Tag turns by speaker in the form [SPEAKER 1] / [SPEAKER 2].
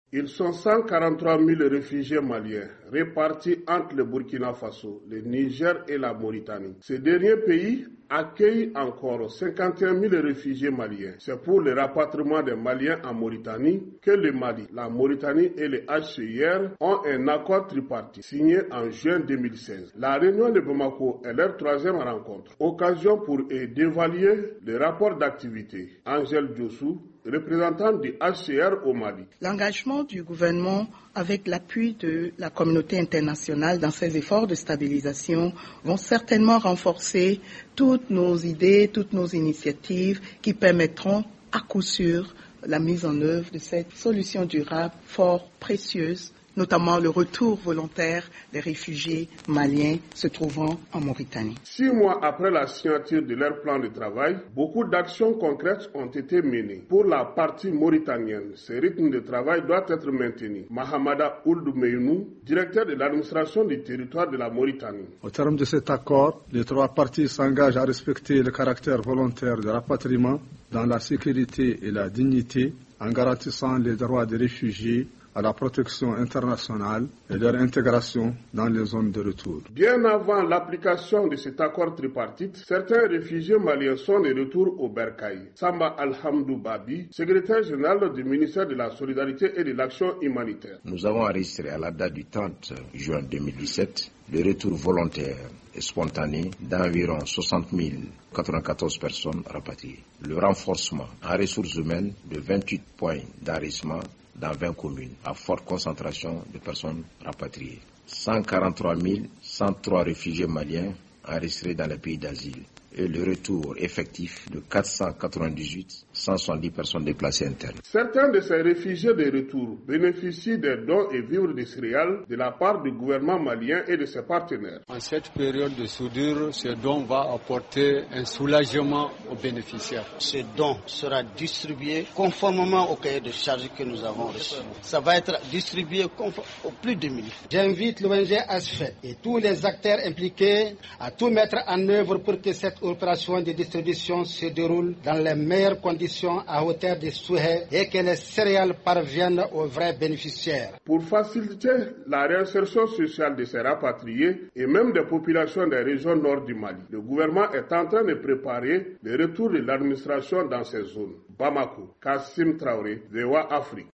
[SPEAKER 1] Ils sont 143 000 réfugiés maliens répartis entre le Burkina Faso, le Niger et la Mauritanie. Ces derniers pays accueillent encore 51 000 réfugiés maliens. C'est pour le rapatriement des Maliens en Mauritanie que le Mali, la Mauritanie et le HCR ont un accord tripartite signé en juin 2016. La réunion de Bamako est leur troisième rencontre. Occasion pour eux d'évaluer le rapport d'activité. Angèle Diossou, représentant du HCR au Mali.
[SPEAKER 2] L'engagement du gouvernement avec l'appui de la communauté internationale dans ses efforts de stabilisation vont certainement renforcer toutes nos idées, toutes nos initiatives qui permettront à coup sûr la mise en œuvre de cette solution durable fort précieuse, notamment le retour volontaire des réfugiés maliens se trouvant en Mauritanie.
[SPEAKER 1] 6 mois après la signature de leur plan de travail, beaucoup d'actions concrètes ont été menées. Pour la partie mauritanienne, ce rythme de travail doit être maintenu. Mahamada Ould Meynou, directeur de l'administration du territoire de la Mauritanie.
[SPEAKER 3] Au terme de cet accord, les 3 parties s'engagent à respecter le caractère volontaire du rapatriement dans la sécurité et la dignité en garantissant les droits des réfugiés à la protection internationale et leur intégration dans les zones de retour.
[SPEAKER 1] Bien avant l'application de cet accord tripartite, certains réfugiés maliens sont de retour au Bercail. Samba Alhamdou Babi, secrétaire général du ministère de la Solidarité et de l'Action humanitaire.
[SPEAKER 4] Nous avons enregistré à la date du 30 juin 2017 le retour volontaire et spontané d'environ 60 094 personnes rapatriées. Le renforcement en ressources humaines de 28 points d'enregistrement dans 20 communes, à forte concentration de personnes rapatriées. 143 103 réfugiés maliens enregistrés dans les pays d'asile et le retour effectif de 498 170 personnes déplacées internes.
[SPEAKER 1] Certains de ces réfugiés de retour bénéficient des dons et vivres de céréales de la part du gouvernement malien et de ses partenaires.
[SPEAKER 5] En cette période de soudure, ce don va apporter un soulagement aux bénéficiaires.
[SPEAKER 6] Ce don sera distribué conformément au cahier de charges que nous avons reçu. Ça va être distribué aux plus de 1000. J'invite l'ONG ASFED et tous les acteurs impliqués à tout mettre en œuvre pour que cette opération de distribution se déroule dans les meilleures conditions à hauteur des souhaits et que les céréales parviennent aux vrais bénéficiaires.
[SPEAKER 1] Pour faciliter la réinsertion sociale de ces rapatriés et même des populations des régions nord du Mali, le gouvernement est en train de préparer le retour de l'administration dans ces zones. Bamako, Kassim Traoré, VOA Afrique.